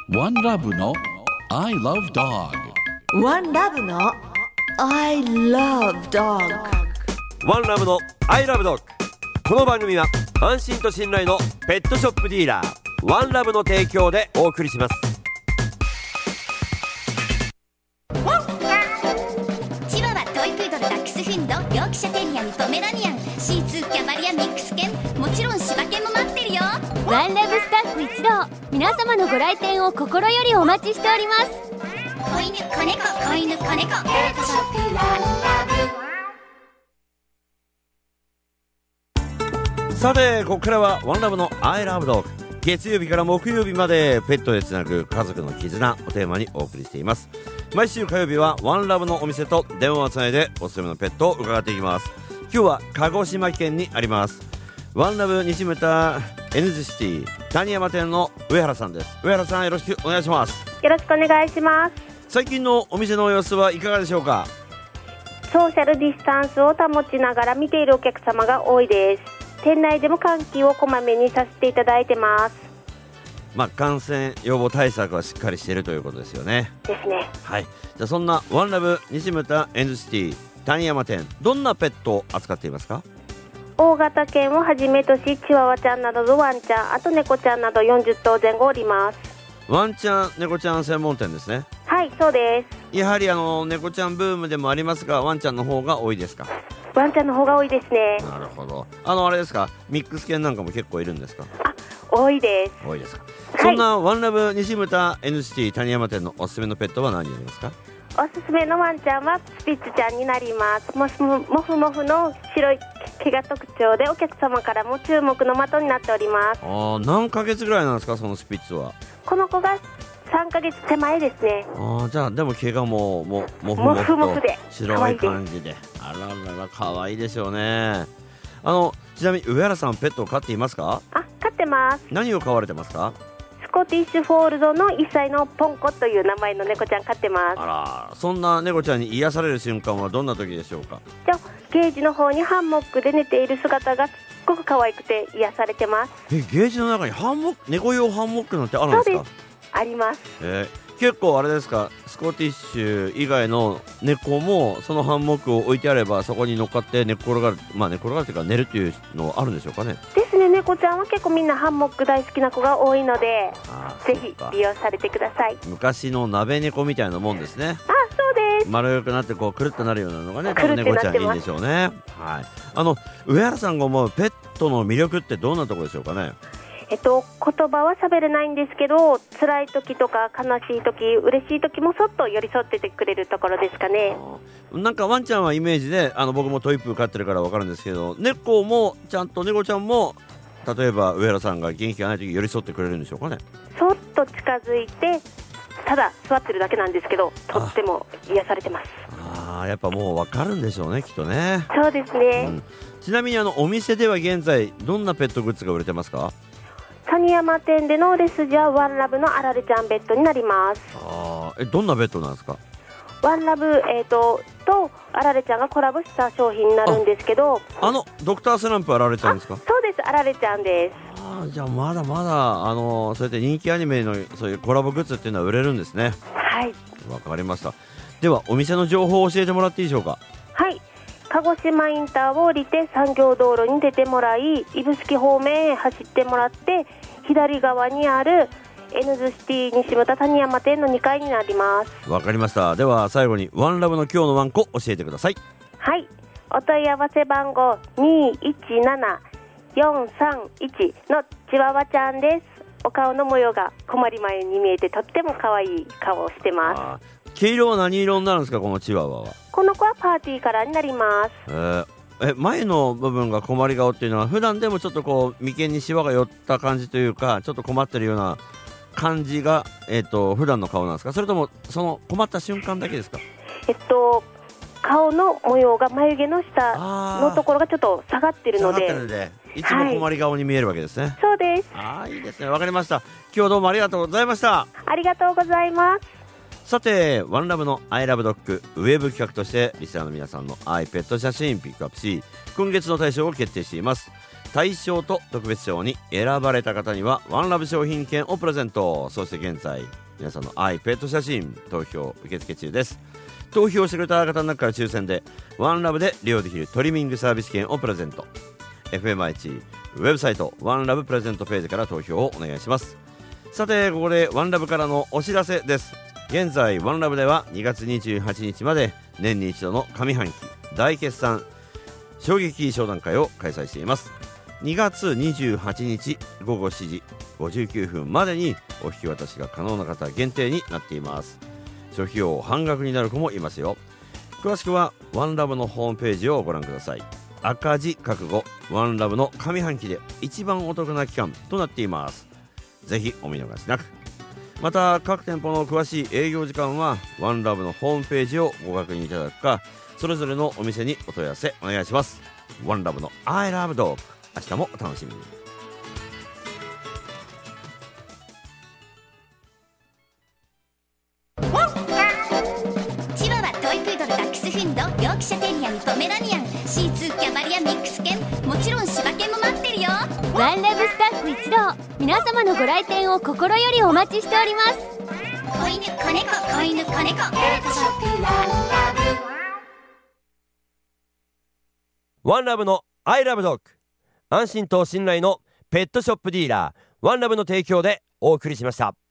ワンラブの I love dog。 ワンラブの I love dog。 ワンラブの I love dog。 この番組は安心と信頼のペットショップディーラーワンラブの提供でお送りします。 チワワ、トイプードル、ダックスフンド、ヨークシャテリアン、ポメラニアン、シーツー、キャバリア、ミックス犬、もちろん柴犬も待ってるよ。 ワンラブスタッフ一同、皆様のご来店を心よりお待ちしております。 子犬、子猫、子犬、子猫、ペットショップワンラブ。 さてここからはワンラブの I love dog。 月曜日から木曜日までペットでつなぐ家族の絆をテーマにお送りしています。毎週火曜日はワンラブのお店と電話をつないでおすすめのペットを伺っていきます。今日は鹿児島県にありますワンラブ西牟田 N 字シティ谷山店の上原さんです。上原さん、よろしくお願いします。 よろしくお願いします。 最近のお店の様子はいかがでしょうか？ ソーシャルディスタンスを保ちながら見ているお客様が多いです。店内でも換気をこまめにさせていただいてます。 感染予防対策はしっかりしているということですよね。 ですね。 はい。じゃあそんなワンラブ西牟田 N シティ谷山店、どんなペットを扱っていますか？ 大型犬をはじめとし、チワワちゃんなどのワンちゃん、あと猫ちゃんなど40頭前後おります。 ワンちゃん猫ちゃん専門店ですね。 はい、そうです。 やはり猫ちゃんブームでもありますが、ワンちゃんの方が多いですか？ ワンちゃんの方が多いですね。 なるほど。あれですか、ミックス犬なんかも結構いるんですか？ 多いです。 多いですか。 はい、 そんなワンラブ西牟田 N シティ谷山店のおすすめのペットは何になりますか？ おすすめのワンちゃんはスピッツちゃんになります。モフモフの白い毛が特徴で、お客様からも注目の的になっております。 何ヶ月ぐらいなんですか、そのスピッツは？ この子が3ヶ月手前ですね。 じゃあでも毛がもモフモモフとフモフで白い感じで、あららら可愛いでしょうね。ちなみに上原さん、ペットを飼っていますか？ 飼ってます。 何を飼われてますか？ スコティッシュフォールドの1歳のポンコという名前の猫ちゃん飼ってます。 あら、そんな猫ちゃんに癒される瞬間はどんな時でしょうか？ ゲージの方にハンモックで寝ている姿がすっごく可愛くて癒されてます。 ゲージの中に猫用ハンモックなんてあるんですか？ そうです、あります。 結構あれですか、スコティッシュ以外の猫もそのハンモックを置いてあればそこに乗っかって寝っ転がる、寝っ転がるというか寝るっていうのはあるんでしょうかね？ ですね、猫ちゃんは結構みんなハンモック大好きな子が多いので、ぜひ利用されてください。 昔の鍋猫みたいなもんですね。 そうです。 丸くなってこうくるっとなるようなのがね、多分猫ちゃんいいんでしょうね。はい。上原さんが思うペットの魅力ってどんなところでしょうかね？ 言葉は喋れないんですけど、辛い時とか悲しい時、嬉しい時もそっと寄り添っててくれるところですかね。 なんかワンちゃんはイメージで、僕もトイプー飼ってるから分かるんですけど、猫もちゃんと猫ちゃんも例えば上原さんが元気がない時寄り添ってくれるんでしょうかね？ そっと近づいて、ただ座ってるだけなんですけど、とっても癒されてます。 やっぱもう分かるんでしょうね、きっとね。 そうですね。 ちなみにお店では現在どんなペットグッズが売れてますか？ 谷山店での売れ筋はワンラブのあられちゃんベッドになります。 どんなベッドなんですか？ ワンラブ、とあられちゃんがコラボした商品になるんですけど、 ドクタースランプあられちゃんですか？ そうです、あられちゃんです。 じゃあまだまだそうやって人気アニメのそういうコラボグッズっていうのは売れるんですね。 はい、 わかりました。ではお店の情報を教えてもらっていいでしょうか？ はい、鹿児島インターを降りて産業道路に出てもらい、指宿方面へ走ってもらって左側にある N ズシティ西牟田谷山店の2階になります。 わかりました。では最後にワンラブの今日のワンコ教えてください。 はい、お問い合わせ番号217431のチワワちゃんです。お顔の模様が困り前に見えてとっても可愛い顔をしてます。 毛色は何色になるんですか、このチワワは？ この子はパーティーカラーになります。 前の部分が困り顔っていうのは普段でもちょっとこう眉間にシワが寄った感じというか、ちょっと困ってるような感じが、普段の顔なんですか？それともその困った瞬間だけですか？ 顔の模様が眉毛の下のところがちょっと下がってるので、 いつも困り顔に見えるわけですね。 そうです。 いいですね。わかりました。今日はどうもありがとうございました。 ありがとうございます。 さてワンラブの I love dog ウェブ企画としてリスナーの皆さんの愛ペット写真ピックアップし、今月の大賞を決定しています。 大賞と特別賞に選ばれた方にはワンラブ商品券をプレゼント。そして現在皆さんの愛ペット写真投票受付中です。投票してくれた方の中から抽選でワンラブで利用できるトリミングサービス券をプレゼント。 FMI1 ウェブサイトワンラブプレゼントページから投票をお願いします。さてここでワンラブからのお知らせです。現在ワンラブでは2月28日まで年に一度の上半期大決算衝撃商談会を開催しています。2月28日午後7時59分までにお引き渡しが可能な方限定になっています。諸費用半額になる子もいますよ。詳しくはワンラブのホームページをご覧ください。赤字覚悟ワンラブの上半期で一番お得な期間となっています。ぜひお見逃しなく。また各店舗の詳しい営業時間はワンラブのホームページをご確認いただくかそれぞれのお店にお問い合わせお願いします。ワンラブの I love dog、 明日もお楽しみに。 チワワ、トイプードル、ダックスフィンド、ヨークシャテリアにポメラニアン、シーツー、キャバリア、ミックス犬、もちろん柴犬も待ってるよ。 ワンラブスタッフ一同、皆様のご来店を心よりお待ちしております。 子犬、子猫、子犬、子猫、ペットショップワンラブ。 ワンラブの I love dog、 安心と信頼のペットショップディーラーワンラブの提供でお送りしました。